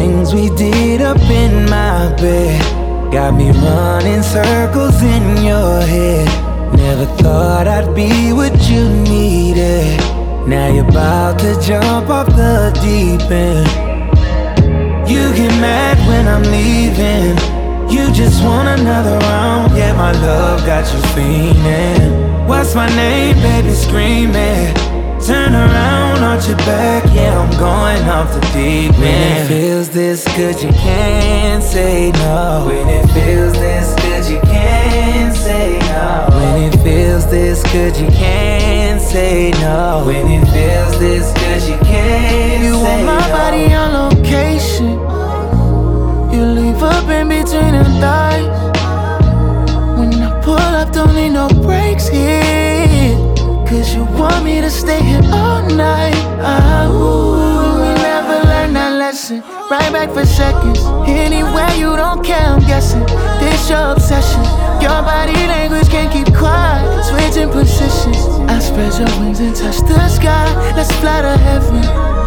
things we did up in my bed got me running circles in your head. Never thought I'd be what you needed. Now you're about to jump off the deep end. You get mad when I'm leaving. You just want another round. Yeah, my love got you fiending. What's my name, baby, screaming. Turn around, arch your back. Yeah, I'm going off the deep end. When it feels this good, you can't say no. When it feels this good, you can't say no. When it feels this good, you can't say no. When it feels this good, you can't say no. You want my body on location. You leave up in between the thighs. When I pull up, don't need no brakes here. Cause you want me to stay here all night. We never learned that lesson. Right back for seconds. Anywhere you don't care, I'm guessing. This your obsession. Your body language can't keep quiet. Switching positions. I spread your wings and touch the sky. Let's fly to heaven.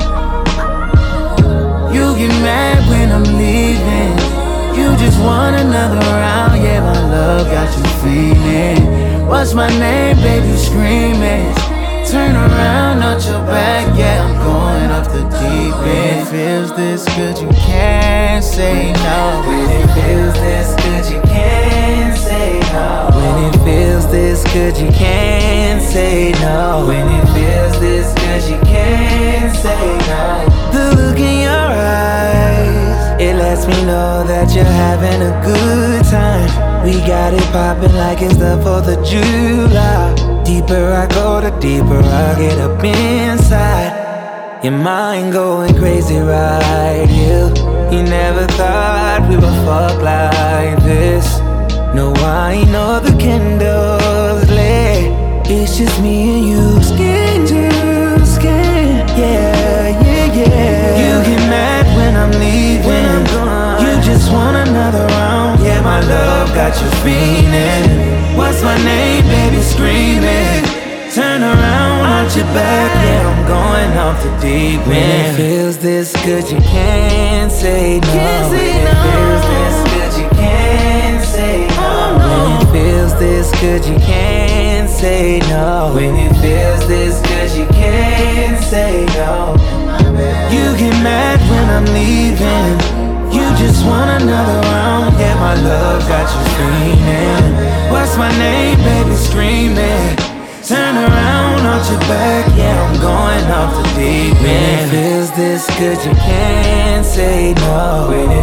You get mad when I'm leaving. You just want another round. Yeah, my love got you feeling. What's my name, baby, screaming. Turn around, not your back. Yeah, I'm going off the deep end. When it feels this good, you can't say no. When it feels this good, you can't say no. When it feels this good, you can't say no. When it feels this good, you can't say no. The look in your eyes, it lets me know that you're having a good time. We got it poppin' like it's the 4th of July. Deeper I go, the deeper I get up inside. Your mind going crazy, right? You never thought we would fuck like this. No, I ain't know the candles lit. It's just me and you, skin to skin. Yeah, yeah, yeah. You get mad when I'm leaving. When I'm gone, you just want another round. Yeah, my love got you feeling. What's my name, baby, screaming. Turn around, arch your back. Yeah, I'm going off the deep end. When it feels this good, you can't say no. When it feels this good, you can't say no. When it feels this good, you can't say no. When it feels this good, you can't say no. You get mad when I'm leaving. You just want another round. Yeah, my love got you feeling. What's my name, baby, screaming. Turn around, arch your back. Yeah, I'm going off the deep end. When it feels this good, you can't say no. When